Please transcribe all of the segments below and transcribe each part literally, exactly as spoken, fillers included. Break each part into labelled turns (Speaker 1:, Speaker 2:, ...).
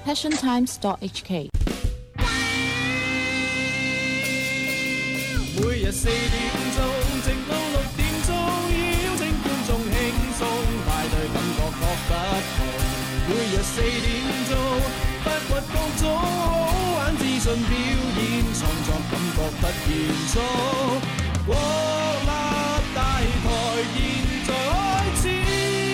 Speaker 1: passion times dot h k。
Speaker 2: 每日四點鐘，直到六點鐘，邀請觀眾輕鬆，派對感覺各不同。每日四點鐘，不屈各種，好玩資訊表演，創作感覺不嚴肅。國立大台現在開始。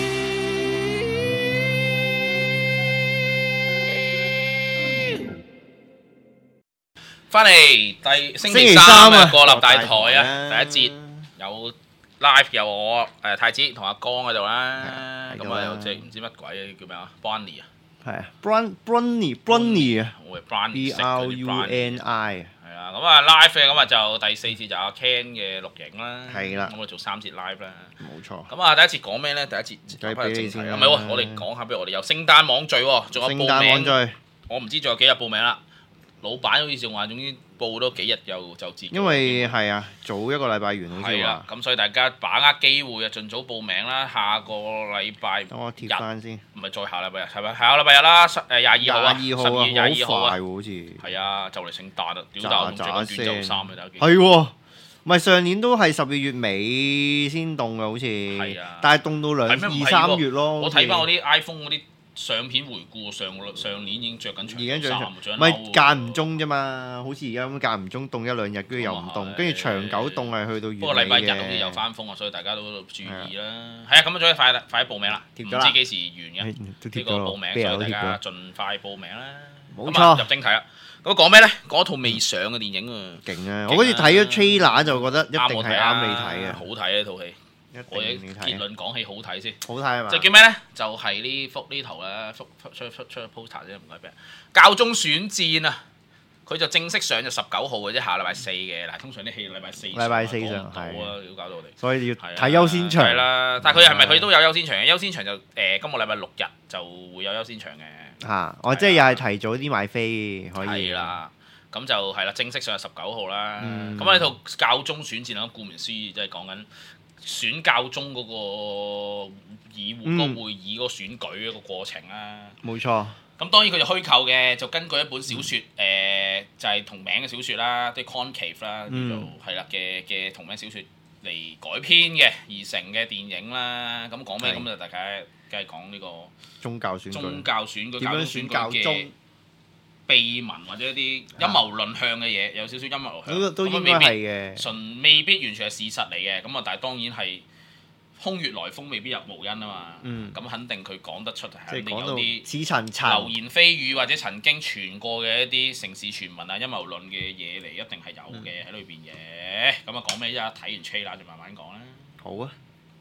Speaker 3: 翻嚟第星期三嘅國立大台啊，第一節有 live 有我誒太子同阿江喺度啦，咁啊有隻唔知乜鬼叫咩啊 ，Bonnie 啊，
Speaker 4: 係啊 ，Brun Brunny 啊，
Speaker 3: 我係 Brunny
Speaker 4: B R U N I
Speaker 3: 係啊，咁啊 live 嘅咁啊就第四節就阿 Ken 嘅錄影啦，
Speaker 4: 係啦，
Speaker 3: 咁我做三節 live 啦，
Speaker 4: 冇錯。
Speaker 3: 咁啊第一節講咩咧？第一節
Speaker 4: 講翻正題
Speaker 3: 啊，唔係喎，我哋講下，不如我哋有聖誕網聚喎，仲有報名，
Speaker 4: 聖誕網聚，
Speaker 3: 我唔知仲有幾日報名啦。老闆好似仲話，總之報多幾日又就截。因
Speaker 4: 為係啊，早一個禮拜完好似話。
Speaker 3: 咁所以大家把握機會啊，盡早報名啦。下個禮拜日，
Speaker 4: 等我貼翻先。唔
Speaker 3: 係再下禮拜日，係咪？下個禮拜日啦，十誒廿二號啊，
Speaker 4: 廿二號啊，
Speaker 3: 廿二號啊，
Speaker 4: 好快喎，好似。
Speaker 3: 係啊，就嚟聖誕啦，屌大我着緊短袖衫啊，大家見。
Speaker 4: 係喎，唔係上年都係十二月尾先凍嘅，好似。係啊。但係凍到兩二三月咯。
Speaker 3: 我睇翻我啲 iPhone 嗰啲相片回顧，上上年已經着緊長衫，
Speaker 4: 唔係間唔中啫嘛，好似而家咁間唔中凍一兩日，跟住又唔凍，跟住長久凍係去到月尾嘅。不過禮拜日好似又翻風啊，所以大家都注意啦。係啊，咁啊，所以快快啲報名啦，唔知幾時完嘅呢個報名，所以大家盡快報名啦。 冇錯，
Speaker 3: 入正題啦。咁講咩咧？講一套未上嘅電影啊，
Speaker 4: 勁啊！我好似睇咗 trailer 就覺得一定係啱你睇嘅，
Speaker 3: 好睇啊！呢套戲。我嘅結論講起好睇先，
Speaker 4: 好睇係嘛？
Speaker 3: 就叫咩咧？就係呢幅呢圖咧，幅出出出 poster 啫，唔該俾。教宗選戰啊，佢就正式上就十九號嘅啫，下禮拜四嘅。嗱，通常啲戲禮拜四禮拜四上係啊，要搞到我哋。
Speaker 4: 所以要睇優先場。
Speaker 3: 係啦，但係佢係咪佢都有優先場嘅？優先場就誒今個禮拜六日就會有優先場嘅。
Speaker 4: 嚇！我即係又係提早啲買飛可以。
Speaker 3: 係啦，咁就係啦，正式上係十九號啦。咁呢套教宗選戰啊，顧名思義即係講緊選教宗嗰個議會、嗯、個會議嗰個選舉一個過程啦，
Speaker 4: 冇錯。
Speaker 3: 咁當然佢就虛構嘅，就根據一本小説，誒、嗯呃、就係、是、同名嘅小説啦，即係 Conclave 啦，叫做係啦嘅嘅同名小説嚟改編嘅而成嘅電影啦。咁講咩？咁就大家梗係講呢個
Speaker 4: 宗教選舉，
Speaker 3: 宗教選舉
Speaker 4: 點樣選教宗？
Speaker 3: 秘聞或者一啲陰謀論向嘅嘢，有少少陰謀向，
Speaker 4: 都都應該係嘅。
Speaker 3: 純未必完全係事實嚟嘅，咁啊，但係當然係空穴來風，未必有無因啊嘛。嗯，咁肯定佢講得出，肯定有啲
Speaker 4: 似層層
Speaker 3: 流言蜚語或者曾經傳過嘅一啲城市傳聞啊、陰謀論嘅嘢嚟，一定係有嘅喺裏邊嘅。咁啊，講咩啫？睇完 trailer 就慢慢講啦。
Speaker 4: 好啊。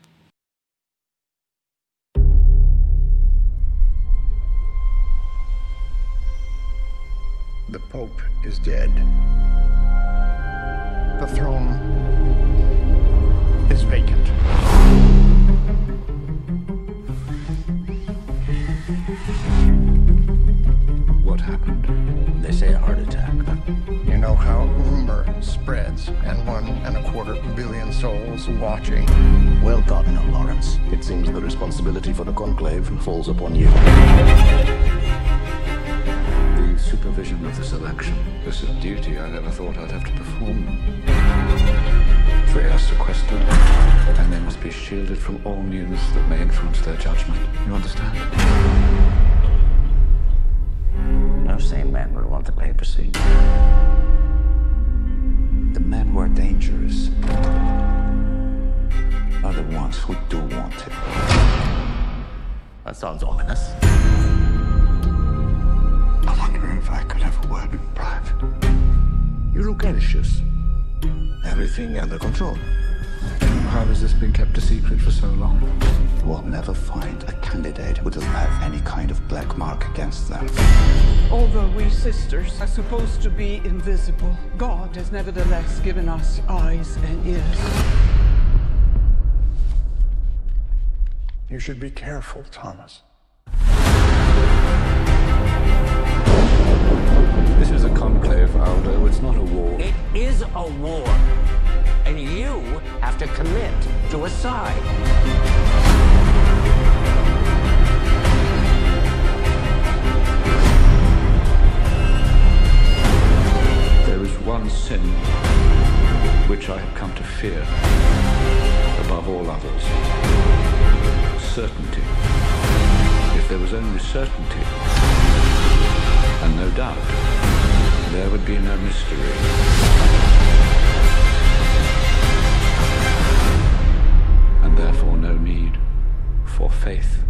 Speaker 5: The Pope is dead. The throne is vacant.
Speaker 6: What happened? They say a heart attack.
Speaker 5: You know how rumor spreads, and one and a quarter billion souls watching.
Speaker 6: Well done, Lawrence. It seems the responsibility for the conclave falls upon you. Supervision of this election. This is a duty I never thought I'd have to perform. They are sequestered, and they must be shielded from all news that may influence their judgment. You understand? No sane man would want the papacy. The men who are dangerous are the ones who do want it. That sounds ominous.
Speaker 5: I wonder if I could have a word in private.
Speaker 6: You look anxious. Everything under control. How has this been kept a secret for so long?
Speaker 5: We'll never find a candidate who doesn't have any kind of black mark against them.
Speaker 7: Although we sisters are supposed to be invisible, God has nevertheless given us eyes and ears.
Speaker 5: You should be careful, Thomas.
Speaker 6: This is a conclave, Aldo. It's not a war.
Speaker 8: It is a war. And you have to commit to a side.
Speaker 6: one sin which I had come to fear above all others. Certainty. If there was only certainty, and no doubt, there would be no mystery. And therefore no need for faith.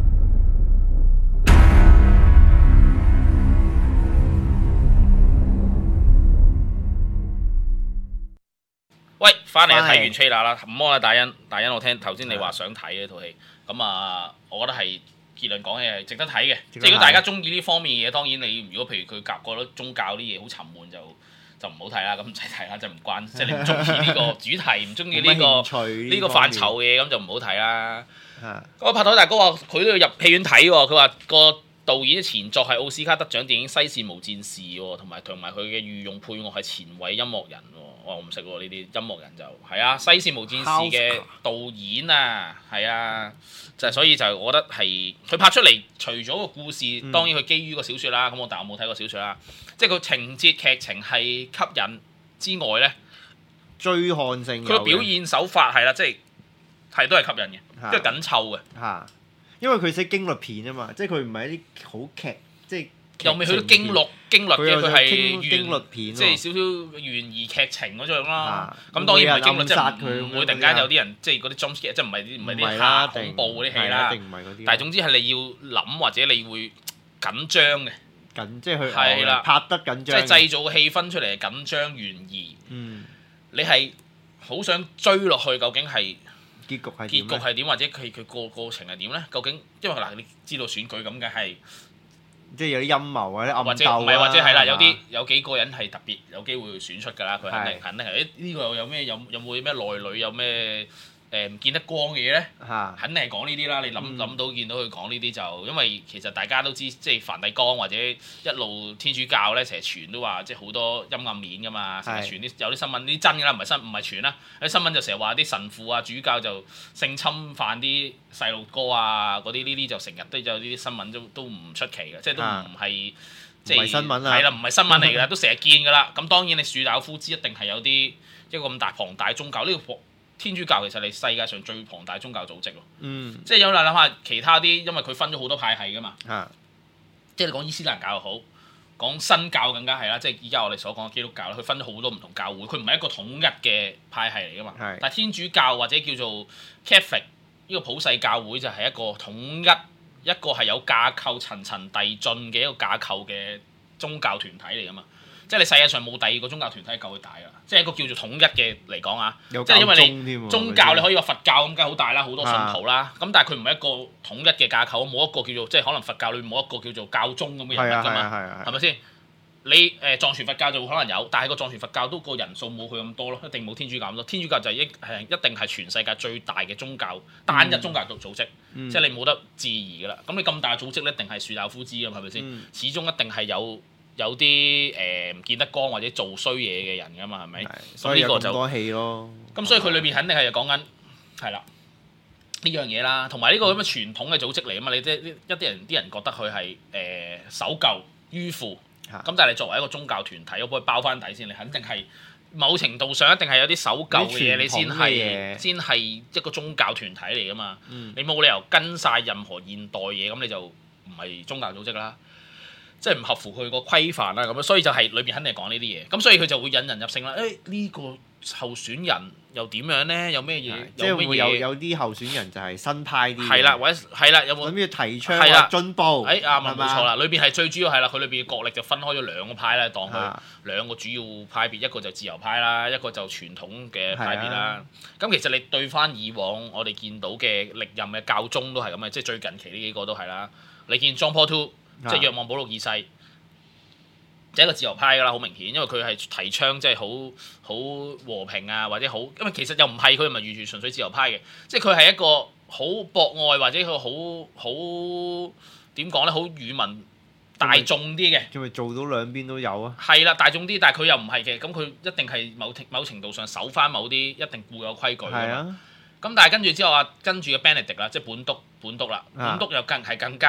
Speaker 3: 喂，翻嚟睇完 trailer 啦，唔安啦，大欣，大欣，我聽頭先你話想睇呢套戲，咁啊，我覺得係結論講嘅係值得睇嘅。即係如果大家中意呢方面嘅嘢，當然你如果譬如佢夾覺得宗教啲嘢好沉悶就就唔好睇啦，咁唔使睇啦，就唔關，即係你唔中意呢個主題，唔中意呢個呢個範疇嘅嘢，咁就唔好睇啦。嗰個拍台大哥話佢都要入戲院睇喎，佢話個導演前作係奧斯卡得獎電影《西線無戰事》喎，同埋同埋佢嘅御用配樂係前衛音樂人喎。我唔識喎呢啲音樂人就係啊，《西線無戰事》嘅導演啊，係啊，就係所以就我覺得係佢拍出嚟，除咗個故事，嗯、當然佢基於個小説啦。咁我但我冇睇過小説啦，即係個情節劇情係吸引之外咧，
Speaker 4: 追看性
Speaker 3: 佢表現手法係啦，即係係都係吸引嘅，即係緊湊嘅
Speaker 4: 嚇。因為佢識驚慄片啊嘛，即係佢唔係一啲好劇，即係
Speaker 3: 又未去到驚慄驚慄嘅，佢係
Speaker 4: 驚慄片，
Speaker 3: 即係少少懸疑劇情嗰種啦。咁當然唔係驚慄，即係唔會突然間有啲人即係嗰啲 jump scare，即係唔係啲唔係啲嚇恐怖嗰啲戲啦。但係總之係你要諗或者你會緊張嘅，
Speaker 4: 緊即係佢
Speaker 3: 係啦，
Speaker 4: 拍得緊張，
Speaker 3: 即係製造個氣氛出嚟係緊張懸疑。
Speaker 4: 嗯，
Speaker 3: 你係好想追落去，究竟係？
Speaker 4: 結局係
Speaker 3: 結局係點，或者佢佢個過程係點咧？究竟因為嗱，你知道選舉咁嘅係，
Speaker 4: 即係有啲陰謀或者暗鬥，
Speaker 3: 或者唔係或者係啦，有啲有幾個人係特別有機會選出㗎啦。佢肯定肯定係誒呢個有咩有有冇咩內裏有咩誒唔見得光嘅嘢咧？
Speaker 4: 嚇，
Speaker 3: 肯定係講呢啲啦。你諗諗到見到佢講呢啲就，因為其實大家都知，即係梵蒂岡或者一路天主教咧，成日傳都話即係好多陰暗面㗎嘛，成日傳啲有啲新聞啲真㗎啦，唔係新唔係傳啦。有啲新聞就成日話啲神父啊、主教就性侵犯啲細路哥啊，嗰啲呢啲就成日都有呢啲新聞都都唔出奇嘅，即係都唔係即係
Speaker 4: 新聞啦，
Speaker 3: 係啦，唔係新聞嚟㗎，都成日見㗎啦。咁當然你樹大有枯枝，一定係有啲一個咁大龐大宗教呢個。天主教其實係世界上最龐大宗教組織咯，
Speaker 4: 嗯，
Speaker 3: 即係有你諗下其他啲，因為佢分咗好多派系噶嘛，
Speaker 4: 啊，
Speaker 3: 即係你講伊斯蘭教又好，講新教更加係啦，即係依家我哋所講嘅基督教啦，佢分咗好多唔同教會，佢唔係一個統一嘅派系嚟噶嘛，
Speaker 4: 係，
Speaker 3: 但係天主教或者叫做 Catholic 呢個普世教會就係一個統一，一個係有架構層層遞進嘅一個架構嘅宗教團體嚟噶嘛。即係你世界上冇第二個宗教團體夠佢大㗎，即係一個叫做統一嘅嚟講啊！即係因為你宗教你可以話佛教咁梗係好大啦，好多信徒啦。咁、啊、但係佢唔係一個統一嘅架構，冇一個叫做即係可能佛教裏冇一個叫做教宗咁嘅人物㗎嘛，係咪先？你誒、呃、藏傳佛教就會可能有，但係個藏傳佛教都個人數冇佢咁多咯，一定冇天主教咁多。天主教就係一係一定係全世界最大嘅宗教單一宗教組組織，嗯、即係你冇得置疑㗎啦。咁你咁大嘅組織咧，一定係樹大有枯枝㗎嘛，係咪先？嗯、始終一定係有。有啲誒唔見得光或者做衰嘢嘅人㗎嘛，係咪？
Speaker 4: 所以有咁多戲咯。
Speaker 3: 咁所以佢裏邊肯定係講緊係啦呢樣嘢啦，同埋呢個咁嘅傳統嘅組織嚟啊嘛。你即係一啲人啲人覺得佢係誒守舊迂腐，咁、啊、但係你作為一個宗教團體，我幫佢包翻底先，你肯定係某程度上一定係有啲守舊嘅嘢，你先係先係一個宗教團體嚟㗎嘛。嗯、你冇理由跟晒任何現代嘢，咁你就唔係宗教組織啦。即係唔合乎佢個規範啦，咁樣所以就係裏邊肯定係講呢啲嘢，咁所以佢就會引人入勝啦。誒、哎、呢、這個候選人又點樣咧？有咩嘢？
Speaker 4: 即係會有有啲候選人就係新派啲。
Speaker 3: 係啦，或者係啦，有冇
Speaker 4: 諗住提倡啊進步？
Speaker 3: 誒啱啊，冇錯啦。裏邊係最主要係啦，佢裏邊嘅角力就分開咗兩個派啦，當佢兩個主要派別，一個就自由派啦，一個就傳統嘅派別啦。咁的其實你對翻以往我哋見到嘅歷任嘅教宗都係咁嘅，即係最近期呢幾個都係啦。你見 John Paul two。即係若望保祿二世，就係一個自由派㗎啦，好明顯，因為佢係提倡即係好好和平啊，或者好，因為其實又唔係佢唔係完全純粹自由派嘅，即係佢係一個好博愛或者佢好好點講咧，好與民大眾啲嘅，
Speaker 4: 仲咪做到兩邊都有啊？
Speaker 3: 係啦，大眾啲，但係佢又唔係嘅，咁佢一定係某某程度上守翻某啲一定固有規矩㗎嘛。咁但係跟住之後啊，跟住嘅 Benedict 啦，即係本篤本篤啦，本篤又更係更加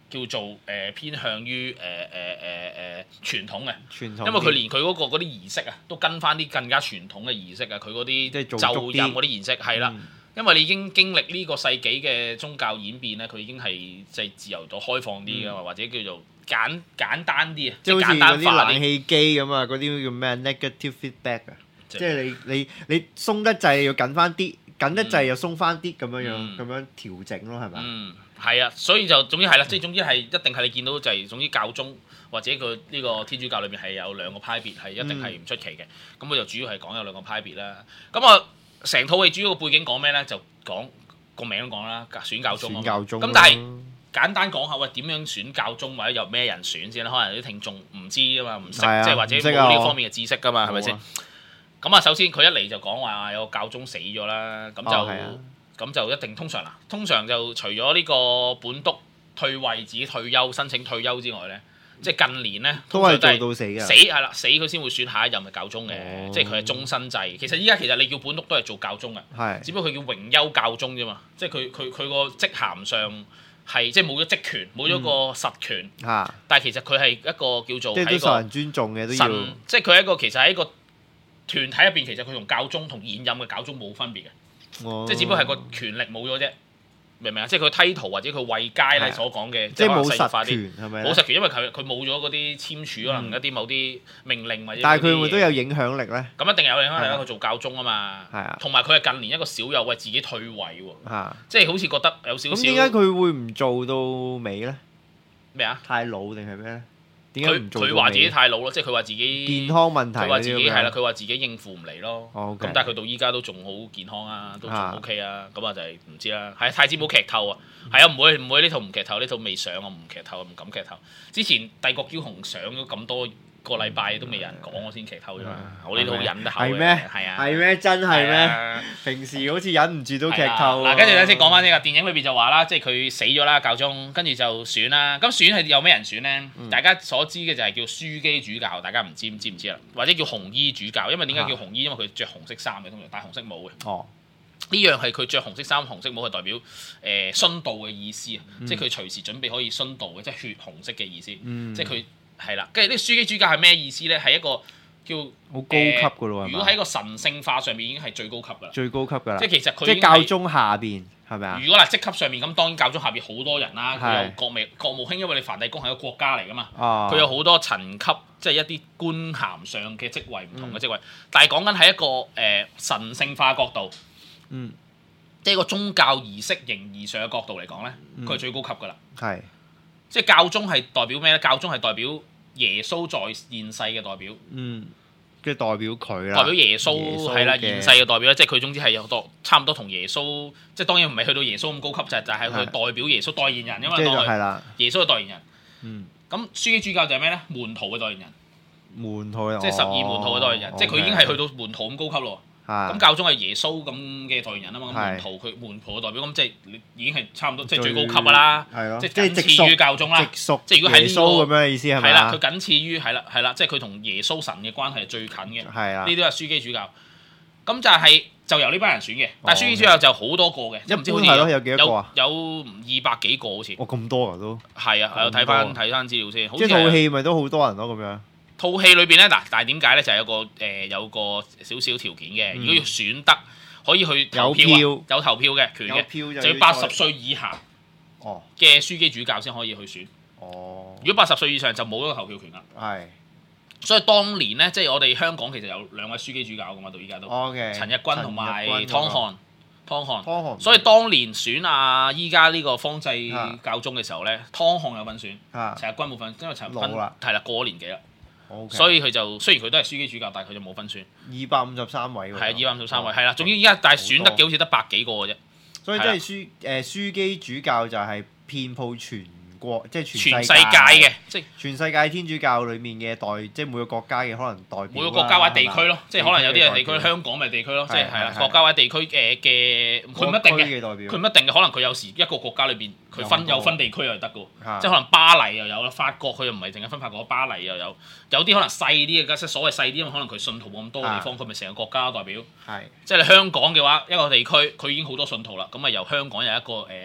Speaker 3: 叫做誒、呃、偏向於誒誒誒誒傳統嘅，
Speaker 4: 傳統，
Speaker 3: 因為佢連佢嗰、嗰個嗰啲儀式啊，都跟翻啲更加傳統嘅儀式啊，佢嗰啲就任嗰啲儀式係啦。因為你已經經歷呢個世紀嘅宗教演變咧，佢已經係即係自由咗、開放啲㗎嘛，或者叫做簡簡單啲啊，
Speaker 4: 即係
Speaker 3: 簡單化啲。
Speaker 4: 冷氣機咁啊，嗰啲叫咩 negative feedback 啊，即係你你你鬆得滯要緊翻啲，緊得滯又鬆翻啲咁樣樣，咁樣調整咯，係咪？
Speaker 3: 嗯，係啊，所以就總之係啦，即係總之係一定係你見到就係總之教宗或者佢呢個天主教裏邊係有兩個派別，係一定係唔出奇嘅。咁佢就主要係講有兩個派別啦。咁啊。成套戲主要個背景講咩咧？就講個名都講啦，選教宗。選教宗。咁但係簡單講下，喂點樣選教宗或者由咩人選先咧？可能啲聽眾唔知啊嘛，唔識，即係或者冇呢方面嘅知識噶嘛，係咪先？咁啊，首先佢一嚟就講話有個教宗死咗啦，咁就咁就一定通常啦。通常就除咗呢個本篤退位自己退休申請退休之外咧。即係近年咧，
Speaker 4: 都係做到死嘅。
Speaker 3: 死係啦，死佢先會選下一任嘅教宗嘅，哦、即係佢係終身制。其實依家其實你叫本篤都係做教宗嘅，
Speaker 4: 係
Speaker 3: 只不過佢叫榮休教宗啫嘛。即係佢佢佢個職銜上係即係冇咗職權，冇咗個實權。嚇、嗯！但係其實佢係一個叫做
Speaker 4: 即係都受人尊重嘅都要。
Speaker 3: 即係佢係一個其實喺一個團體入邊，其實佢同教宗同現任嘅教宗冇分別嘅，哦、即係只不過係個權力冇咗啫。明唔明啊？即係佢 title 或者佢位階咧所講嘅，
Speaker 4: 即係冇實權係咪？
Speaker 3: 冇實權，因為佢佢冇咗嗰啲簽署，可能一啲某啲命令或者。
Speaker 4: 但係佢會唔會都有影響力咧？
Speaker 3: 咁一定有影響力啦！佢做教宗啊嘛，
Speaker 4: 係啊，
Speaker 3: 同埋佢係近年一個少有為自己退位喎，即係好似覺得有少少。咁
Speaker 4: 點解佢會唔做到尾咧？
Speaker 3: 咩啊？
Speaker 4: 太老定係咩咧？
Speaker 3: 佢佢話自己太老咯，即係佢話自己
Speaker 4: 健康問題。
Speaker 3: 佢話自己係啦，佢話自己應付唔嚟咯。咁、
Speaker 4: 哦 okay.
Speaker 3: 但係佢到依家都仲好健康啊，都仲 OK 啊。咁啊就係唔知啦。係太子冇劇透啊，係啊，唔會唔會呢套唔劇透，呢套未上啊，唔劇透，唔敢劇透。之前帝國驕雄上咗咁多個禮拜都未有人講，我先劇透啫嘛。我呢套忍得口嘅。係咩？係啊。
Speaker 4: 係咩？真係咩？平時好似忍唔住都劇透。
Speaker 3: 嗱，跟住咧先講翻呢個電影裏邊就話啦，即係佢死咗啦，教宗，跟住就選啦。咁選係有咩人選咧？大家所知嘅就係叫樞機主教，大家唔知唔知唔知啦？或者叫紅衣主教，因為點解叫紅衣？因為佢着紅色衫嘅，通常戴紅色帽嘅。哦。呢樣係佢着紅色衫、紅色帽係代表誒殉道嘅意思啊！即係佢隨時準備可以殉道嘅，即係血紅色嘅意思。即係佢。係啦，跟住呢個樞機主教係咩意思咧？係一個叫
Speaker 4: 好高級嘅咯，
Speaker 3: 如果喺個神聖化上面已經係最高級噶啦，
Speaker 4: 最高級噶啦。
Speaker 3: 即係其實佢
Speaker 4: 即係教宗下邊係咪啊？
Speaker 3: 如果嗱職級上面咁，當然教宗下邊好多人啦。佢有國務國務卿，因為你梵蒂岡係一個國家嚟噶嘛，佢有好多層級，即係一啲官銜上嘅職位，唔同嘅職位。但係講緊喺一個誒神聖化角度，嗯，即係一個宗教儀式形而上嘅角度嚟講咧，佢係最高級噶啦。係。即係教宗係代表咩咧？教宗係代表耶穌在現世嘅代表，
Speaker 4: 嗯，即係代表佢啦，
Speaker 3: 代表耶穌係啦，現世嘅代表啦，即係佢總之係有多差唔多同耶穌，即係當然唔係去到耶穌咁高級，就就係佢代表耶穌代言人，因為代耶穌嘅代言人。嗯，咁樞機主教就係咩咧？門徒嘅代言人，
Speaker 4: 門徒
Speaker 3: 即係十二門徒嘅代言人，即係佢已經係去到門徒咁高級咯。咁教宗係耶穌咁嘅代言人啊嘛，咁門徒佢門徒嘅代表，咁即係已經係差唔多，即係最高級噶啦，即係僅次於教宗啦。即係如果喺呢個
Speaker 4: 咁樣嘅意思係咪？
Speaker 3: 係啦，佢僅次於係啦係啦，即係佢同耶穌神嘅關係係最近嘅。係啊，呢啲係樞機主教。咁就係就由呢班人選嘅，但係樞機主教就好多個嘅，即係唔知好似有有幾多個啊？有二百幾個好似。
Speaker 4: 哦，咁多啊都。係
Speaker 3: 啊，我睇翻睇翻資料先。
Speaker 4: 即係套戲咪都好多人咯咁樣。
Speaker 3: 套戲裏邊咧嗱，但係點解咧就係有個誒、呃、有個少少條件嘅，嗯、如果要選得可以去投票，有，票有投票嘅權嘅，就，就要八十歲以下嘅樞機主教先可以去選。哦，如果八十歲以上就冇咗個投票權啦。係是，所以當年咧，即係我哋香港其實有兩位樞機主教噶嘛，到依家都。哦 okay, 陳日君同埋湯漢。湯漢。湯漢。所以當年選啊，依家呢個方濟教宗嘅時候咧，湯漢有份選，啊、陳日君冇份，因為陳日君係啦過咗年紀啦。Okay. 所以佢就雖然佢都係樞機主教，但係佢就冇分選。二百五十三位喎。係啊，二百五十三位，係啦、哦。總之依家但係選得嘅好似得百幾個嘅啫。所以即係樞誒樞機主教就係遍佈全國，即係全世界嘅，即係全世界天主教裡面嘅代，即係每個國家嘅可能代表。每個國家或者地區咯，即係可能有啲係地區，香港咪地區咯，即係係啦，國家或者地區嘅嘅，佢唔一定嘅，佢唔一定嘅，可能佢有時一個國家裏邊佢分有分地區又得嘅喎，即係可能巴黎又有啦，法國佢又唔係淨係分法國，巴黎又有，有啲可能細啲嘅，即係所謂細啲，因為可能佢信徒冇咁多嘅地方，佢咪成個國家代表。係，即係你香港嘅話，一個地區佢已經好多信徒啦，咁咪由香港有一個誒。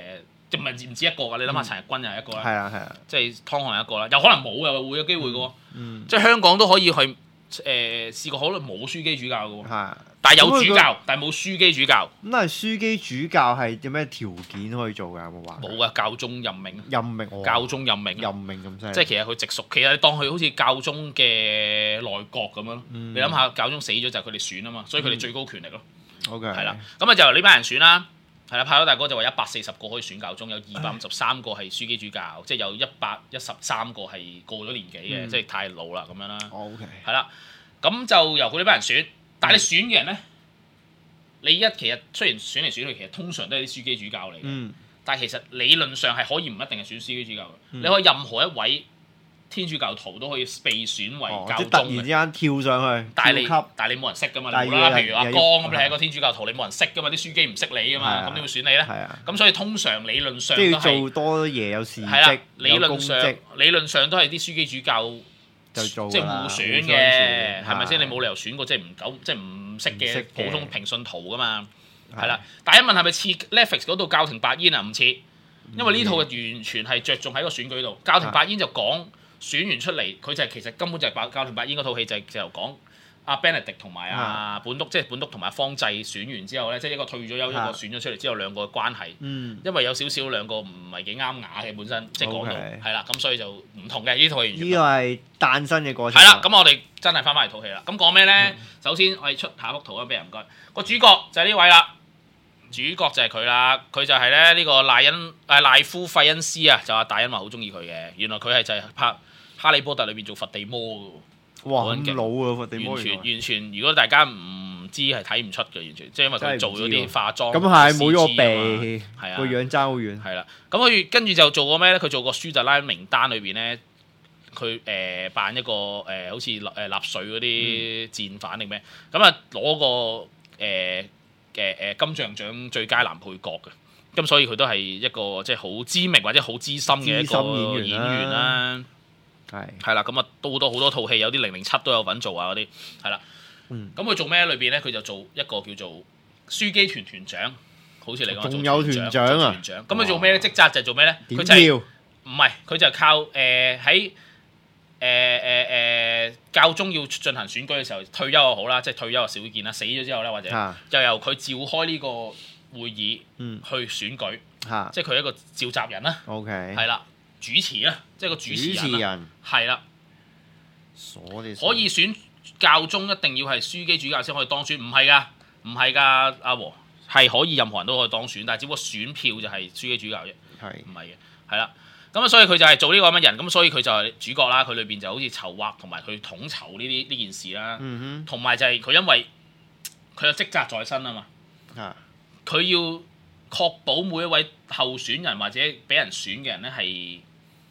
Speaker 3: 就唔係唔止一個㗎。你諗下陳日君又係一個啦，
Speaker 4: 係啊係啊，
Speaker 3: 即係湯漢係一個啦，有可能冇又會有機會嘅喎。即係香港都可以去誒試過，可能冇書記主教嘅喎。但係有主教，但係冇書基主教。
Speaker 4: 咁但係書基主教係有咩條件可以做㗎？有冇話？
Speaker 3: 冇啊，教宗任命。
Speaker 4: 任命，
Speaker 3: 教宗任命。
Speaker 4: 任命咁犀利。
Speaker 3: 即係其實佢直屬，其實你當佢好似教宗嘅內閣咁樣咯。你諗下，教宗死咗就係佢哋選啊嘛，所以佢哋最高權力咯。
Speaker 4: OK。
Speaker 3: 係啦，咁啊就由呢班人選啦。係啦，派咗大哥就話一百四十個可以選教宗，有二百五十三個係書基主教，即係有一百一十三個係過咗年紀嘅，即係太老啦咁樣啦。
Speaker 4: OK。
Speaker 3: 係啦，咁就由佢呢班人選。但係你選嘅人咧，你一其實雖然選嚟選去，其實通常都係啲書基主教嚟嘅。嗯、但係其實理論上係可以唔一定係選書基主教嘅，嗯、你可以任何一位天主教徒都可以被選為教宗嘅。哦、即突然之間跳上去，但係你但係你冇人識噶嘛？你冇啦，譬如阿江咁，你係一個天主教徒，你冇人識噶嘛？啲書基唔識你噶嘛？咁點會選你咧？咁所以通常理論上都係
Speaker 4: 做多嘢有事蹟，
Speaker 3: 理論上理論上都係啲書基主教。就做即係互選嘅，係咪先？你冇理由選個即係唔夠，即係唔識嘅普通平信徒噶嘛？係啦。第一問係咪似 Netflix 嗰度教廷白煙啊？唔似，因為呢套嘅完全係着重喺個選舉度。教廷白煙就講選完出嚟，佢就係其實根本就係教廷白煙嗰套戲就係就講阿 Benedict 同埋阿本篤，即係本篤同埋方濟選完之後咧，即係一個退咗休，一個選咗出嚟之後兩個嘅關係。因為有少少兩個唔係幾啱牙嘅本身，即係講到係啦，咁所以就唔同嘅呢套戲。呢個係誕生嘅過程。係啦，咁我哋真係翻返嚟套戲啦。咁講咩咧？首先我哋出下幅圖啊，俾人唔該。個主角就係呢位啦，主角就係佢啦。佢就係咧呢個賴恩誒賴夫費恩斯啊，就話大恩話好中意佢嘅。原來佢係就係拍《哈利波特》裏邊做佛地魔嘅。
Speaker 4: 哇！咁老啊，佛地魔
Speaker 3: 完全完全，如果大家唔知係睇唔出嘅，完全即係因為佢做咗啲化妝。
Speaker 4: 咁係冇咗個鼻，
Speaker 3: 係啊，
Speaker 4: 個樣爭好遠。
Speaker 3: 係啦，咁佢跟住就做過咩咧？佢做過舒特拉名單裏邊咧，佢誒扮一個誒好似誒納粹嗰啲戰犯定咩？咁啊攞個誒嘅誒金像獎最佳男配角嘅。咁所以佢都係一個即係好知名或者好資深嘅一個演員啦。係係啦，咁啊都好多好多套戲，有啲零零七都有份做啊嗰啲，係啦。咁佢、嗯、做咩裏邊咧？佢就做一個叫做書基團團長，好似你講
Speaker 4: 仲有團長啊！
Speaker 3: 咁佢做咩咧？職責就係做咩咧？佢就係唔係佢就係靠誒喺誒誒誒教宗要進行選舉嘅時候，退休又好啦，即係退休又少見啦。死咗之後咧，或者就由佢召開呢個會議去選舉，嗯、即係佢係一個召集人啦。OK， 係啦。主持啦，即係個主持人，係啦，可以選教宗，一定要係書基主教先可以當選，唔係噶，唔係噶，阿和係可以任何人都可以當選，但係只不過選票就係書基主教啫，係唔係嘅？係啦，咁啊，所以佢就係做呢個咁嘅人，咁所以佢就係主角啦。佢裏邊就好似籌劃同埋佢統籌呢啲呢件事啦，同埋、嗯、哼就係佢因為佢有職責在身啊嘛，佢、啊、要確保每一位候選人或者俾人選嘅人咧係。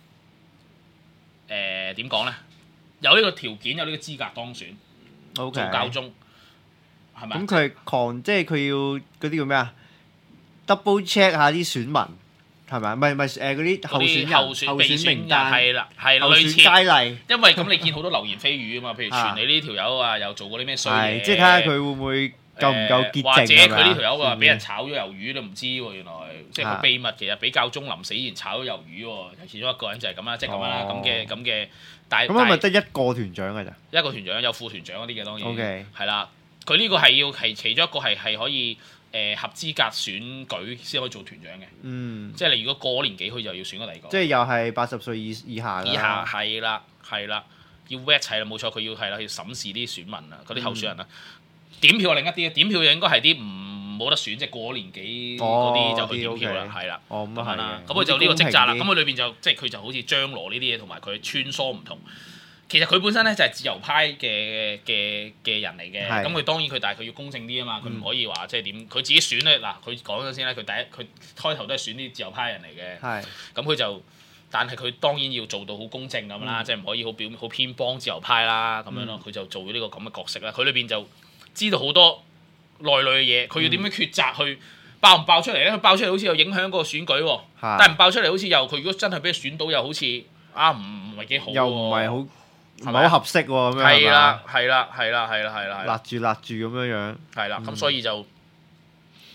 Speaker 3: 誒點講咧？有呢個條件，有呢個資格當選，okay. 做教宗，係咪？咁
Speaker 4: 佢狂，即係佢要嗰啲叫咩啊 ？double check 下啲選民係咪？唔係唔係誒嗰啲候選人、候選
Speaker 3: 候選名單係啦，係
Speaker 4: 類似佳麗。
Speaker 3: 因為咁你見好多流言蜚語啊嘛，譬如傳你呢條友啊，又做過啲咩衰嘢，
Speaker 4: 即係睇下佢會唔會夠唔夠潔淨、呃、或者
Speaker 3: 佢呢條友話俾人炒咗魷魚都唔知喎，原來即係個秘密其實俾教宗臨死前炒咗魷魚喎，其中一個人就係咁啦，即係咁樣啦，咁嘅咁嘅。但係咁係咪得一個團長㗎咋？一個團長有副團長嗰啲嘅當然，係 Okay. 啦。佢呢個係要係其中一個係係可以誒、呃、合資格選舉先可以做團長嘅。嗯，即係你如果過年紀，佢就要選個第二個。即係又係八十歲以以下㗎。以下係啦，係啦，要 wet 齊啦，冇錯，佢要係啦，要審視啲選民啊，嗰啲候選人啊。嗯、點票另一啲，點票就應該係啲唔。冇得選，即係過年紀嗰啲就去點票啦，係啦，咁樣啦。咁佢就呢個職責啦。咁佢裏邊就即係佢就好似張羅呢啲嘢，同埋佢穿梭唔同。其實佢本身咧就係自由派嘅嘅嘅人嚟嘅。咁佢當然佢，但係佢要公正啲啊嘛。佢唔可以話即係點，佢自己選咧嗱。佢講咗先啦，佢第一佢開頭都係選啲自由派人嚟嘅。係。咁佢就，但係佢當然要做到好公正咁啦，即係唔可以好表好偏幫自由派啦咁樣咯。佢就做咗呢個咁嘅角色啦。佢裏邊就知道好多。內裏嘅嘢，佢要點樣抉擇去爆唔爆出嚟咧？佢爆出嚟好似又影響嗰個選舉喎，但係唔爆出嚟好似又佢如果真係俾佢選到，又好似啊唔唔係幾好喎，又唔係好唔係好合適喎咁樣係啦，係啦，係啦，係啦，係啦，勒住勒住咁樣樣係啦，咁所以就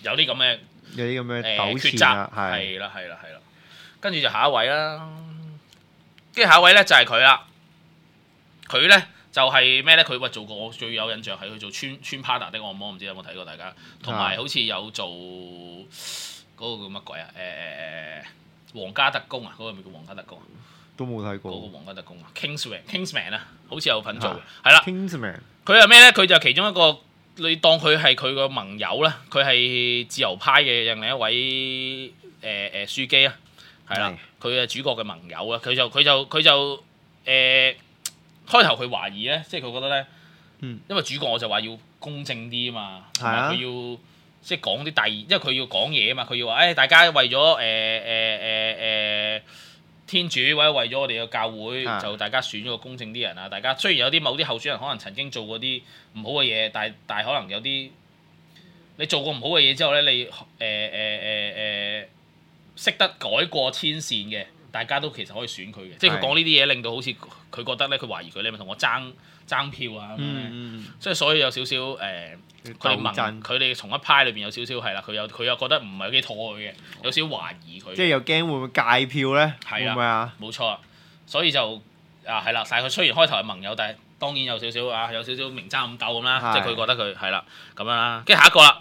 Speaker 3: 有啲咁嘅
Speaker 4: 有啲咁嘅
Speaker 3: 誒
Speaker 4: 糾
Speaker 3: 抉擇，
Speaker 4: 纏啊，係
Speaker 3: 係啦係啦係啦。跟住就下一位啦，跟住下一位咧就係佢啦。佢咧就係咩咧？佢喂做過我最有印象係佢做穿穿 Prada 的按摩，唔知有冇睇過大家？同埋好似有做嗰、嗰個叫乜鬼啊？誒誒誒，皇家特工啊，嗰、嗰個咪叫皇家特工啊？
Speaker 4: 都冇睇過。
Speaker 3: 嗰個皇家特工啊 ，Kingsman Kingsman 啊，好似有份做嘅，係啦。
Speaker 4: Kingsman
Speaker 3: 佢係咩咧？佢就其中一個，你當佢係佢個盟友啦。佢係自由派嘅另一位誒誒、呃、書記啊，係啦。佢係主角嘅盟友啊。佢就佢就佢就誒、呃、開頭佢懷疑咧，即係佢覺得咧，
Speaker 4: 嗯、
Speaker 3: 因為主角我就話要公正啲啊嘛，同埋
Speaker 4: 係啊
Speaker 3: 佢要即係講啲第，因為佢要講嘢啊嘛，佢要話誒、哎、大家為咗誒誒誒誒天主或者為咗我哋嘅教會，
Speaker 4: 啊、
Speaker 3: 就大家選咗個公正啲人啊！大家雖然有啲某啲候選人可能曾經做過啲唔好嘅嘢，但係但係可能有啲你做過唔好嘅嘢之後咧，你誒誒誒誒識得改過天線嘅，大家都其實可以選佢嘅。即係佢講呢啲嘢，令到好似佢覺得咧，佢懷疑佢你咪同我爭爭票啊咁樣咧。
Speaker 4: 嗯、
Speaker 3: 所以所以有少少誒。呃佢哋盟佢哋同一派裏邊有少少係啦，佢有佢又覺得唔係幾妥佢嘅，有少少懷疑佢。
Speaker 4: 即係又驚會唔會戒票咧？係
Speaker 3: 啊，
Speaker 4: 會啊？
Speaker 3: 冇錯，所以就啊係啦，但係佢雖然開頭係盟友，但係當然有少少啊，有少少明爭暗鬥咁啦，即係佢覺得佢係啦咁樣啦。跟住下一個啦，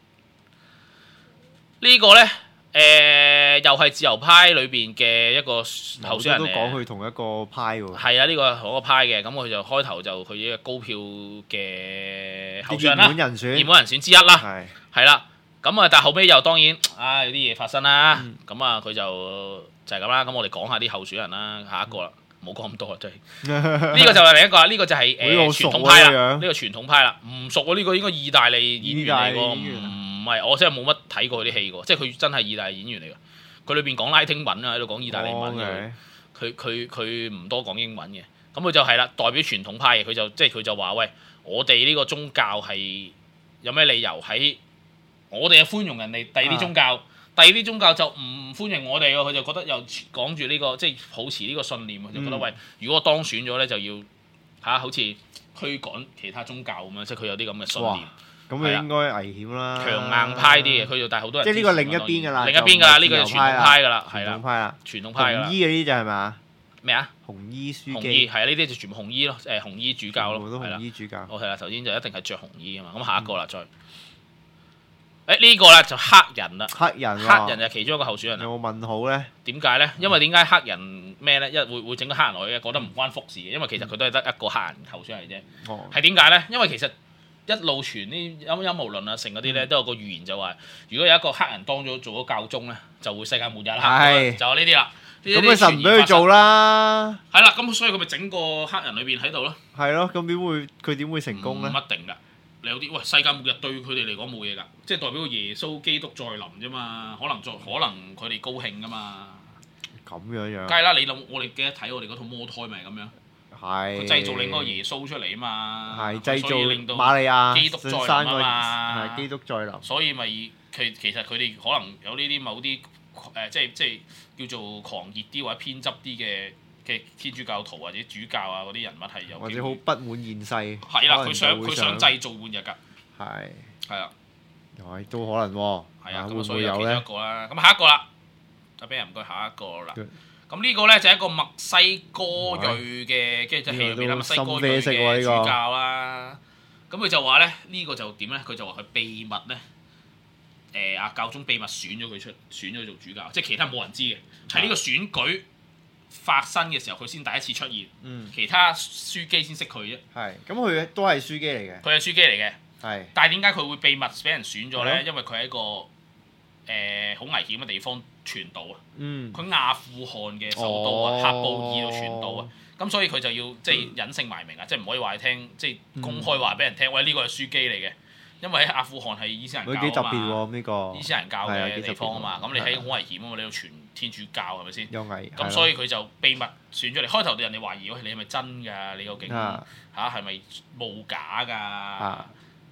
Speaker 3: 這個、呢個咧誒又係自由派裏邊嘅一個候選人嚟，
Speaker 4: 都講佢同一個派喎。
Speaker 3: 係啊，呢、這個同一個派嘅，咁佢就開頭就佢呢個高票嘅候選人啦，
Speaker 4: 熱門人選，
Speaker 3: 熱門人選之一啦，
Speaker 4: 係
Speaker 3: 係啦。咁啊，但係後尾又當然啊有啲嘢發生啦。咁、嗯、啊，佢就就係咁啦。咁我哋講下啲候選人啦，下一個啦，唔好講咁多啦，真係。呢個就係另一個，呢、這個就係、是、誒、呃、傳統派啦。呢、這個傳統派啦，唔熟喎。呢、這個應該意大利演員嚟喎。唔係，我真係冇乜睇過佢啲戲喎，即係佢真係意大利演員嚟㗎。佢裏邊講拉丁文啊，喺度講意大利文嘅。佢佢佢唔多講英文嘅。咁佢就係啦，代表傳統派嘅。佢就即係佢就話：喂，我哋呢個宗教係有咩理由喺我哋係寬容人哋第二啲宗教，啊、第二啲宗教就唔歡迎我哋喎。佢就覺得又講住呢個即係抱持呢個信念，佢就覺得、嗯、喂，如果我當選咗咧，就要嚇、啊、好似驅趕其他宗教咁樣，即係佢有啲咁嘅信念。
Speaker 4: 咁佢應該危險啦，
Speaker 3: 強硬派啲嘅，佢就帶好多人。
Speaker 4: 即係呢個另一邊㗎啦，
Speaker 3: 另一邊㗎啦，呢個係傳統派㗎啦，係啦，
Speaker 4: 傳統派啦，
Speaker 3: 傳統派㗎啦。
Speaker 4: 紅衣嗰啲就係咪？
Speaker 3: 咩啊？
Speaker 4: 紅衣書記。
Speaker 3: 紅衣係啊，呢啲就全部紅衣咯，誒紅衣主教咯，
Speaker 4: 係啦。紅衣主教。
Speaker 3: 哦係啦，頭先就一定係着紅衣啊嘛。咁下一個啦，再。誒呢個咧就黑人啦。
Speaker 4: 黑人。
Speaker 3: 黑人就其中一個候選人。
Speaker 4: 有冇問號咧？點
Speaker 3: 解咧？因為點解黑人咩咧？一會會整個黑人落去嘅，覺得唔關福事嘅，因為其實佢都係得一個黑人候選人嚟啫。哦。係點解咧？因為其實。一路傳啲陰陰謀論啊，成嗰啲咧都有個預言就話，如果有一個黑人當咗做咗教宗咧，就會世界末日啦。係，就呢啲啦。
Speaker 4: 咁佢神唔俾佢做啦。
Speaker 3: 係啦，咁所以佢咪整個黑人裏邊喺度咯。
Speaker 4: 係咯，咁點會佢點會成功咧？
Speaker 3: 唔一定㗎，你有啲喂世界末日對佢哋嚟講冇嘢㗎，即係代表耶穌基督再臨啫嘛，可能再可能佢哋高興㗎嘛。
Speaker 4: 咁樣樣。梗
Speaker 3: 係啦，你諗我哋記得睇我哋嗰套魔胎咪咁樣。
Speaker 4: 係
Speaker 3: 佢製造另一個耶穌出嚟啊嘛，
Speaker 4: 係製造
Speaker 3: 令到
Speaker 4: 瑪利亞
Speaker 3: 基督再臨啊嘛，
Speaker 4: 係基督再臨，
Speaker 3: 所以咪佢其實佢哋可能有呢啲某啲誒、呃、即係即係叫做狂熱啲或者偏執啲嘅嘅天主教徒或者主教啊嗰啲人物係有
Speaker 4: 或者好不滿現世，
Speaker 3: 係啦，佢想佢想製造末日㗎，
Speaker 4: 係
Speaker 3: 係啊，
Speaker 4: 係都可能喎，
Speaker 3: 係啊，咁、
Speaker 4: 會
Speaker 3: 所以有其
Speaker 4: 咧
Speaker 3: 中一個啦，咁下一個啦，就俾人唔該下一個啦。咁呢個咧就係一個墨西哥裔嘅，即係戲入邊啦，墨西哥裔嘅主教啦。咁佢就話咧，呢個就點咧？佢就話佢秘密咧，誒阿教宗秘密選咗佢出，選咗做主教，即係其他冇人知嘅。喺呢個選舉發生嘅時候，佢先第一次出現。嗯。其他書記先識佢啫。係。咁佢都係書記嚟嘅。佢係書記嚟嘅。係。但係點解佢會秘密俾人選咗咧？因為佢係一個誒好危險嘅地方。傳道啊！嗯，佢阿富汗嘅首都啊，喀布爾度傳道啊，咁所以佢就要即係隱姓埋名啊，即係唔可以話你聽，即係公開話俾人聽，喂呢個係書機嚟嘅，因為喺阿富汗係伊斯蘭教啊嘛，佢幾特別喎呢個伊斯蘭教嘅地方啊嘛，咁你喺好危險啊嘛，你要傳天主教係咪先？有危，咁所以佢就秘密選咗嚟，開頭對人哋懷疑，喂你係咪真㗎？你究竟嚇係咪冒假㗎？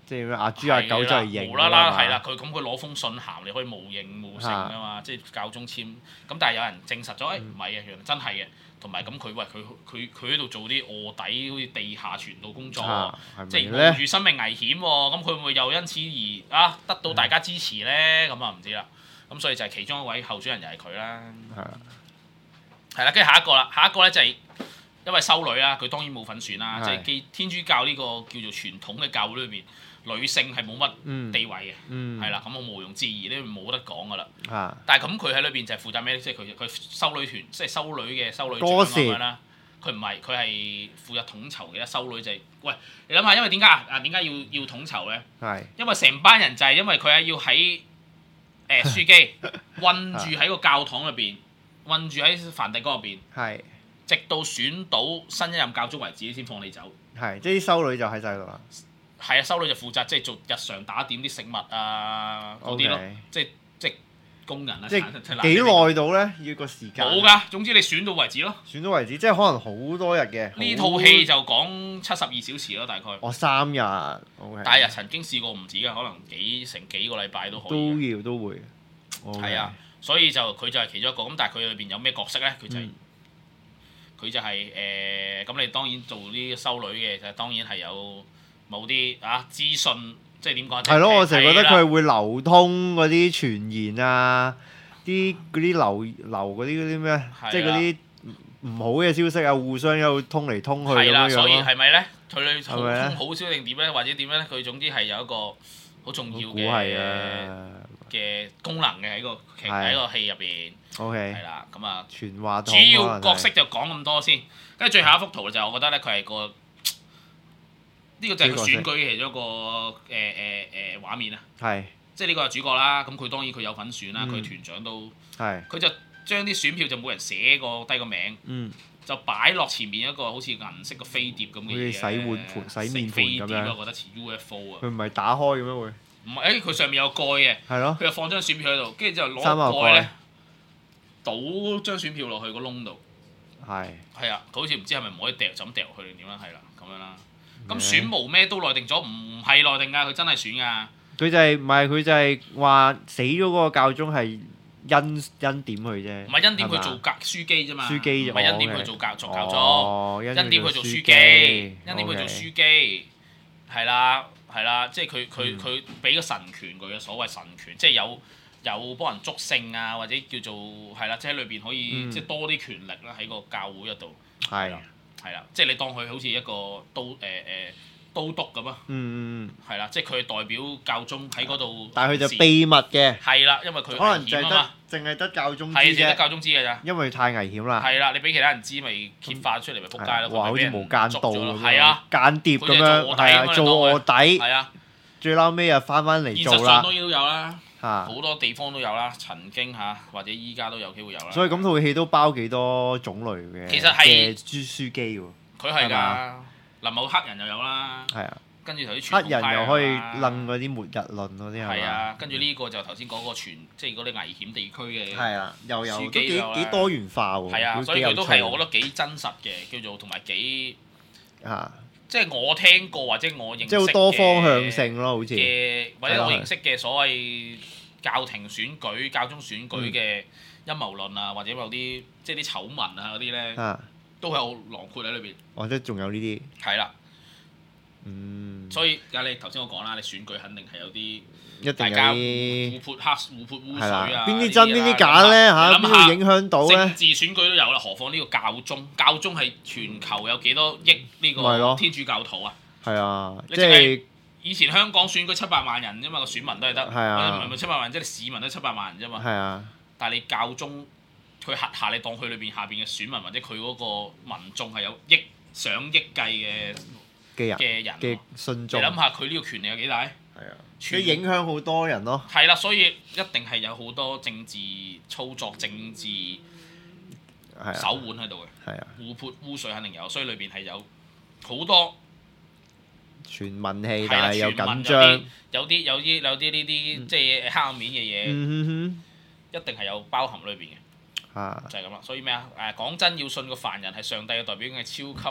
Speaker 4: 即係咩阿豬阿狗就嚟認
Speaker 3: 無啦啦係啦，佢咁佢攞封信函，你可以無認無成噶嘛，即係教宗簽。咁但係有人證實咗，誒唔係啊，原來真係嘅。同埋咁佢喂佢佢佢喺度做啲臥底，好似地下傳道工作，
Speaker 4: 啊、
Speaker 3: 即係冒住生命危險喎。咁佢會唔會又因此而啊得到大家支持咧？咁啊唔知啦。咁所以就係其中一位候選人又係佢啦。係啦，係啦，跟住下一個啦，下一個咧就係因為修女啦，佢當然冇份選啦。即係基天主教呢個叫做傳統嘅教會裏邊，女性係冇乜地位嘅，係啦、嗯。咁我毋庸置疑呢，冇得講噶啦。啊、但係咁佢喺裏邊就係負責咩？即係佢佢修女團，即係修女嘅修女長咁樣啦。佢唔係，佢係負責統籌嘅。修女就係、是、喂，你諗下，因為點解啊？點解要要統籌咧？係因為成班人就係因為佢係要喺誒樞機韞住喺個教堂入邊，韞住喺梵蒂岡入邊，係直到選到新一任教宗為止先放你走。係，即係啲修女就喺晒度啦。係啊，修女就負責即係做日常打點啲食物啊嗰啲咯，即係即係工人啊。即係幾耐到咧？要個時間？冇㗎，總之你選到為止咯。選到為止，即係可能好多日嘅。呢套戲就講七十二小時咯，大概。哦，三日。Okay. 但係曾經試過唔止㗎，可能幾成幾個禮拜都可以。都要都會。係、okay. 啊，所以就佢就係其中一個。咁但係佢裏邊有咩角色咧？佢就係、是、佢、嗯、就係、是、誒，咁、呃、你當然做啲修女嘅，就當然係有。冇啲啊資訊，即係點講？係咯，我成日覺得佢係會流通嗰啲傳言啊，啲嗰啲流流嗰啲嗰啲咩，即係嗰啲唔好嘅消息啊，互相又通嚟通去咁樣。係啦，所以係咪咧？佢通好少定點咧，或者點咧？佢總之係有一個好重要嘅嘅功能嘅喺個劇喺個戲入邊。O K。係啦，咁啊，傳話主要角色就講咁多先，跟住最後一幅圖就我覺得咧，佢係個。呢個就係佢選舉嘅其中一個誒誒誒畫面啦，係即係呢個係主角啦。咁佢當然佢有份選啦，佢、嗯、團長都係佢就將啲選票就冇人寫個低個名，嗯、就擺落前面一個好似銀色嘅飛碟咁嘅嘢，洗碗盤、洗面盤咁樣。我覺得似 U F O 啊！佢唔係打開嘅咩會？唔係誒，佢上面有蓋嘅，係咯。佢就放張選票喺度，跟住之後攞個蓋咧，倒張選票落去個窿度。係係啊，佢好似唔知係咪唔可以掉，就咁掉去定點樣？係啦，咁樣啦。咁選無咩都內定咗，唔係內定㗎，佢真係選㗎。佢就係唔係佢就係話死咗嗰個教宗係恩恩典佢啫。唔係恩典佢做教書記啫嘛。書記唔係恩典佢做教做教宗。哦，恩典佢做書記，恩典佢做書記。係啦，係啦，即係佢佢佢俾個神權佢嘅所謂神權，即係有有幫人祝聖啊，或者叫做係啦，即係喺裏邊可以即係多啲權力啦喺個教會嗰度。係。係啦，即係你當佢好似一個都誒誒都督咁啊，嗯嗯，係啦，即係佢代表教宗喺嗰度，但係佢就秘密嘅，係啦，因為佢可能就係得淨係得教宗知啫，係淨係得教宗知㗎咋，因為太危險啦，係啦，你俾其他人知咪揭發出嚟咪仆街咯，哇，好似無間道咁，係啊，間諜咁樣，係啊，做臥底，係啊，最嬲尾又翻返嚟做啦，現實上當然都有啦。好多地方都有啦，曾經嚇或者依家都有機會有啦。所以咁套戲都包幾多種類嘅，其實係書書機喎。佢係㗎，林某黑人又有啦。係啊，跟住頭啲黑人又可以論嗰啲末日論嗰啲係啊，跟住呢個就頭先講個全即係嗰啲危險地區嘅。係啊，又有都幾幾多元化喎。係啊，所以佢都係我覺得幾真實嘅，叫做同埋幾嚇。即係我聽過或者我認識嘅，即係好多方向性咯，好似嘅或者我認識嘅所謂教廷選舉、教宗選舉嘅陰謀論啊，或者有啲即係啲醜聞啊嗰啲咧，都係有囊括喺裏邊。或者仲有呢啲係啦，嗯。所以而家你頭先我講啦，你選舉肯定係有啲大家互潑黑、互潑污水啊。邊啲真邊啲假咧嚇？邊會影響到咧？政治選舉都有啦，何況呢個教宗？教宗係全球有幾多億呢個天主教徒啊？係啊，即係以前香港選舉七百萬人啫嘛，個選民都係得，唔係唔係七百萬，即係市民都七百萬人啫嘛。係啊，但係你教宗佢轄下，你當佢裏邊下邊嘅選民或者佢嗰個民眾係有億上億計嘅嘅人嘅信眾，你諗下佢呢個權力有幾大？係啊。佢影響好多人咯，係啦，所以一定係有好多政治操作、政治手腕喺度嘅，係啊，互潑污水肯定有，所以裏邊係有好多傳聞氣，但係又緊張，有啲有啲有啲呢啲即係黑暗面嘅嘢，嗯、一定係有包含裏邊嘅，啊、就係咁啦。所以咩啊？誒講真，要信個凡人係上帝嘅代表，已經係超級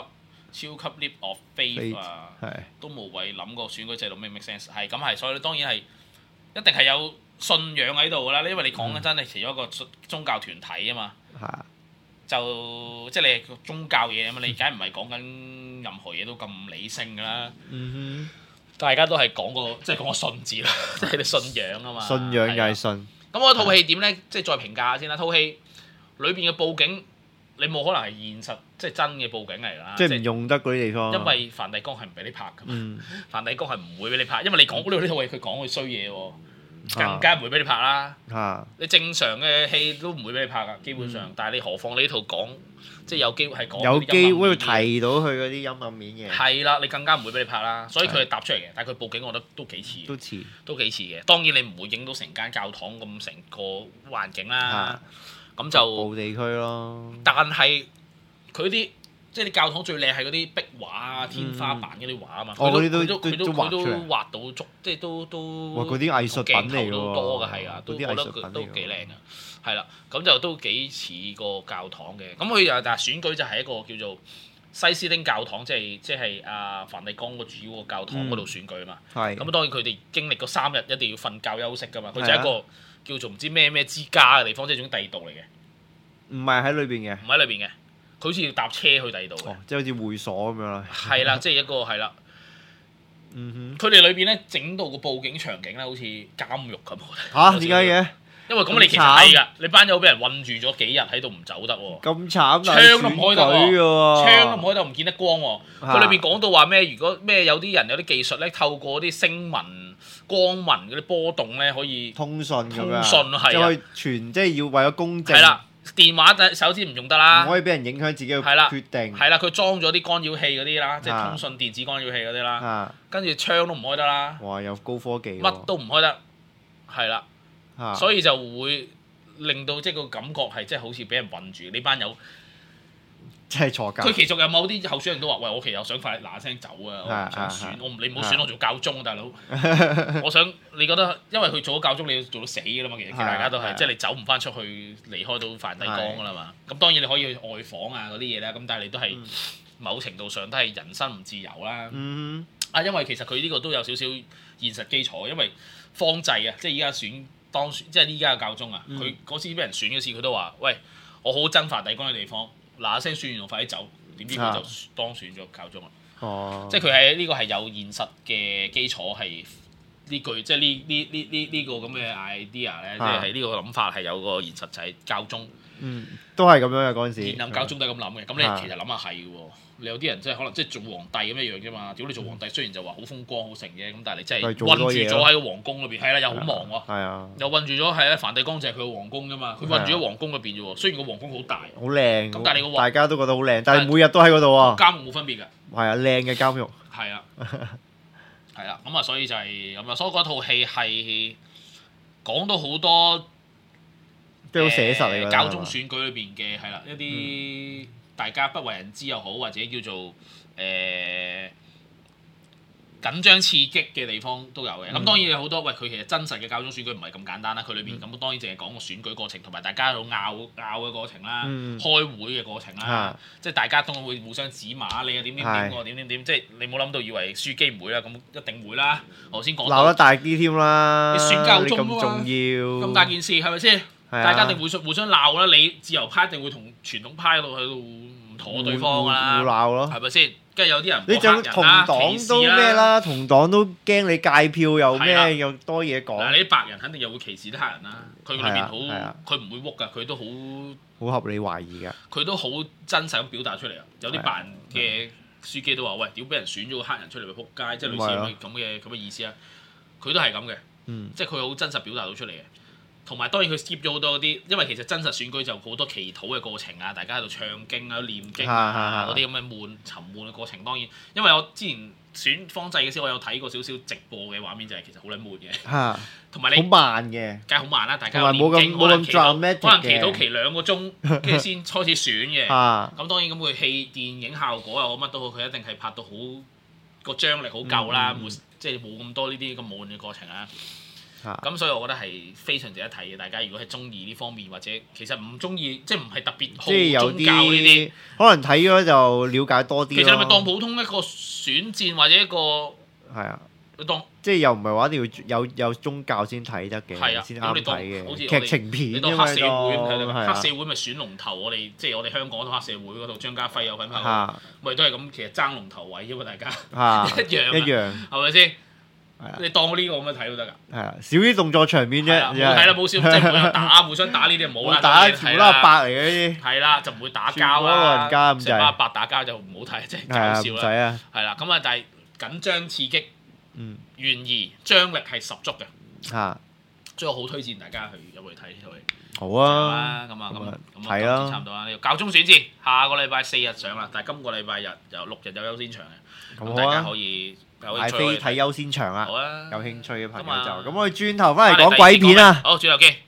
Speaker 3: 超級 leap of faith 啊，都無謂諗個選舉制度 make 唔 make sense， 係咁係，所以當然係一定係有信仰喺度㗎啦，因為你講緊真係其中一個宗教團體啊嘛，
Speaker 4: 嗯、
Speaker 3: 就即係你係宗教嘢啊嘛，你梗係唔係講緊任何嘢都咁理性㗎啦，
Speaker 4: 嗯哼，
Speaker 3: 大家都係講個即係講個信字啦，即係你信仰啊嘛，
Speaker 4: 信仰就係信。
Speaker 3: 咁我套戲點咧？即係再評價下先啦，套戲裏邊嘅佈景。你冇可能係現實，即係真嘅佈景嚟㗎啦。
Speaker 4: 即係唔用得嗰啲地方。
Speaker 3: 因為梵蒂岡係唔俾你拍㗎嘛。
Speaker 4: 嗯、
Speaker 3: 梵蒂岡係唔會俾你拍，因為你講呢呢套戲佢講佢衰嘢喎，更加唔會俾你拍啦。
Speaker 4: 啊、
Speaker 3: 你正常嘅戲都唔會俾你拍㗎，基本上。嗯、但係你何況你呢套講，即係有機會係講
Speaker 4: 有機會提到佢嗰啲陰暗面嘅。
Speaker 3: 係啦，你更加唔會俾你拍啦。所以佢係搭出嚟嘅，但係佢佈景我覺得都幾似。
Speaker 4: 都似。
Speaker 3: 都幾似嘅。當然你唔會影到成間教堂咁成個環境啦。咁、啊、就。
Speaker 4: 北部地區咯。
Speaker 3: 但係。佢啲即係啲教堂最靚係嗰啲壁畫啊、天花板嗰啲畫啊嘛，佢都佢都佢都佢都畫到足，即係都都
Speaker 4: 哇！嗰啲藝術品嚟喎，
Speaker 3: 都多㗎係啊，都覺得
Speaker 4: 佢
Speaker 3: 都幾靚啊，係啦，咁就都幾似個教堂嘅。咁佢又但係選舉就係一個叫做西斯丁教堂，即係即係阿梵蒂岡個主要個教堂嗰度選舉啊嘛。係。咁當然佢哋經歷嗰三日一定要瞓覺休息㗎嘛。佢就係一個叫做唔知咩咩之家嘅地方，即係種地道嚟嘅。
Speaker 4: 唔係喺裏邊嘅。唔
Speaker 3: 喺裏邊嘅。佢好似要搭車去第二度嘅，
Speaker 4: 即係好似會所咁樣啦。
Speaker 3: 係啦，即係一個係啦。
Speaker 4: 嗯哼。
Speaker 3: 佢哋裏邊咧整到個佈景場景咧，好似監獄咁。
Speaker 4: 嚇？點解嘅？
Speaker 3: 因為咁你其實係㗎，你班友俾人韞住咗幾日喺度唔走得喎。
Speaker 4: 咁慘，
Speaker 3: 窗都唔開得喎，窗都唔開得，唔見得光喎。佢裏邊講到話咩？如果咩有啲人有啲技術咧，透過啲聲紋、光紋嗰啲波動咧，可以
Speaker 4: 通訊咁樣。
Speaker 3: 通訊係啊。
Speaker 4: 即係傳，即係要為咗公正。
Speaker 3: 係啦。電話手指唔用得啦，
Speaker 4: 唔可以俾人影響自己嘅決定。
Speaker 3: 係啦，佢裝咗啲干擾器嗰啲啦，即係通訊電子干擾器嗰啲啦。跟住窗都唔開得啦。
Speaker 4: 哇！有高科技。
Speaker 3: 乜都唔開得，係啦。所以就會令到即係個感覺係即係好似俾人韞住呢班友。
Speaker 4: 即係坐監。佢
Speaker 3: 其實有某啲候選人都話：喂，我其實又想快嗱聲走啊！我唔想選，我你唔好選我做教宗，大佬。我想你覺得，因為佢做咗教宗，你要做到死㗎啦嘛。其實大家都係，即係你走唔翻出去，離開到梵蒂岡㗎啦嘛。咁當然你可以去外訪啊嗰啲嘢啦。咁但係你都係某程度上都係人身唔自由啦。
Speaker 4: 嗯。
Speaker 3: 啊，因為其實佢呢個都有少少現實基礎，因為方濟啊，即係依家選當選，即係依家嘅教宗啊。佢嗰次俾人選嗰次，佢都話：喂，我好憎梵蒂岡嘅地方。嗱一聲選完我快啲走，點知佢就當選咗教宗啦。哦，即係佢係呢個係有現實嘅基礎，係呢句即係呢呢呢呢呢個咁嘅 idea 咧，即係係呢個諗法係有個現實就係教宗。
Speaker 4: 嗯，都係咁樣嘅嗰陣時。
Speaker 3: 現任教宗都係咁諗嘅，咁你其實諗下係嘅喎。你有啲人即係可能即係做皇帝咁一樣啫嘛。屌你做皇帝雖然就話好風光好成嘅，咁但係你真係韞住咗喺個皇宮裏邊，係啦又好忙喎。係啊。又韞住咗係啊，梵蒂岡就係佢個皇宮啫嘛。佢韞住咗皇宮裏邊啫喎。雖然個皇宮好大。好靚。咁但係你個大
Speaker 4: 家都覺得好靚，但係每日都喺嗰度喎。
Speaker 3: 監獄冇分別㗎。
Speaker 4: 係啊，靚嘅監獄。
Speaker 3: 係啊。係啦，咁啊，所以就係咁啊，所以嗰套戲係講到好多。
Speaker 4: 都好寫實嚟㗎。
Speaker 3: 教宗選舉裏邊嘅係啦，一啲大家不為人知又好，或者叫做誒緊張刺激嘅地方都有嘅。咁當然有好多喂，佢其實真實嘅教宗選舉唔係咁簡單啦。佢裏邊咁當然淨係講個選舉過程，同埋大家喺度拗拗嘅過程啦，開會嘅過程啦，即係大家都會互相指罵你啊點點點喎點點點，即係你冇諗到以為書記唔會啦，咁一定會啦。頭先講鬧
Speaker 4: 得大啲添啦，
Speaker 3: 你選教宗
Speaker 4: 咁重要，
Speaker 3: 咁大件事係咪先？大家一定會互相鬧啦，你自由派一定會同傳統派喺度喺度唔妥對方㗎啦，
Speaker 4: 互鬧咯，
Speaker 3: 係咪先？跟住有啲人
Speaker 4: 你仲同黨都咩啦？同黨都驚你戒票又咩又多嘢講。
Speaker 3: 嗱，你啲白人肯定又會歧視啲黑人啦。佢裏邊好，佢唔會屈㗎，佢都好
Speaker 4: 好合理懷疑㗎。
Speaker 3: 佢都好真實咁表達出嚟啊！有啲白人嘅書記都話：喂，屌俾人選咗個黑人出嚟咪撲街，即係類似咁嘅咁嘅意思啊！佢都係咁嘅，即係佢好真實表達到出嚟嘅。同埋當然佢 skip 咗好多啲，因為其實真實選舉就好多祈禱嘅過程啊，大家喺度唱經啊、念經啊嗰啲咁嘅悶沉悶嘅過程。當然，因為我之前選方濟嘅時候，我有睇過少少直播嘅畫面，就係其實好撚悶嘅。同埋你
Speaker 4: 好慢嘅，
Speaker 3: 梗係好慢啦！大家
Speaker 4: 念經可能祈禱，
Speaker 3: 可能祈禱期兩個鐘，跟住先開始選嘅。咁當然咁佢戲電影效果又好乜都好，佢一定係拍到好個張力好夠啦，冇即係冇咁多呢啲咁悶嘅過程啊。 咁所以我覺得係非常值得睇嘅。大家如果係中意呢方面，或者其實唔中意，即係唔係特別好宗教呢啲，
Speaker 4: 可能睇咗就了解多啲。
Speaker 3: 其實你咪當普通一個選戰或者一個
Speaker 4: 係啊，
Speaker 3: 你當
Speaker 4: 即係又唔係話一定要有有宗教先睇得嘅，
Speaker 3: 係啊，
Speaker 4: 先啱睇嘅。
Speaker 3: 好似
Speaker 4: 劇情片
Speaker 3: 你當黑社會咁
Speaker 4: 係
Speaker 3: 黑社會咪選龍頭，我哋即係我哋香港嗰套黑社會嗰度張家輝有份拍，咪都係咁，其實爭龍頭位啫嘛，大家一樣
Speaker 4: 一樣
Speaker 3: 係咪先？你當呢個咁樣睇都得㗎。
Speaker 4: 係啊，少啲動作場面啫。
Speaker 3: 冇睇啦，冇少，即係冇有打，互相打呢啲冇啦。
Speaker 4: 打條拉伯嚟嘅呢啲。係
Speaker 3: 啦，就唔會打交啦。
Speaker 4: 老人家咁滯。
Speaker 3: 成班伯打交就唔好睇，即係搞笑啦。
Speaker 4: 唔使啊。
Speaker 3: 係啦，咁啊，但係緊張刺激，嗯，懸疑張力係十足嘅。嚇。所以我好推薦大家去入去睇呢套戲。
Speaker 4: 好啊。
Speaker 3: 咁啊，咁啊，咁
Speaker 4: 係啊，
Speaker 3: 差唔多啦。呢個教宗選戰下個禮拜四日上啦，但係今個禮拜日有六日有優先場嘅，咁大家可以。
Speaker 4: 買飛睇優先場啊！
Speaker 3: 好啊，
Speaker 4: 有興趣嘅朋友就咁，
Speaker 3: 啊、
Speaker 4: 我哋轉頭翻嚟講鬼片啊！
Speaker 3: 好，轉頭見。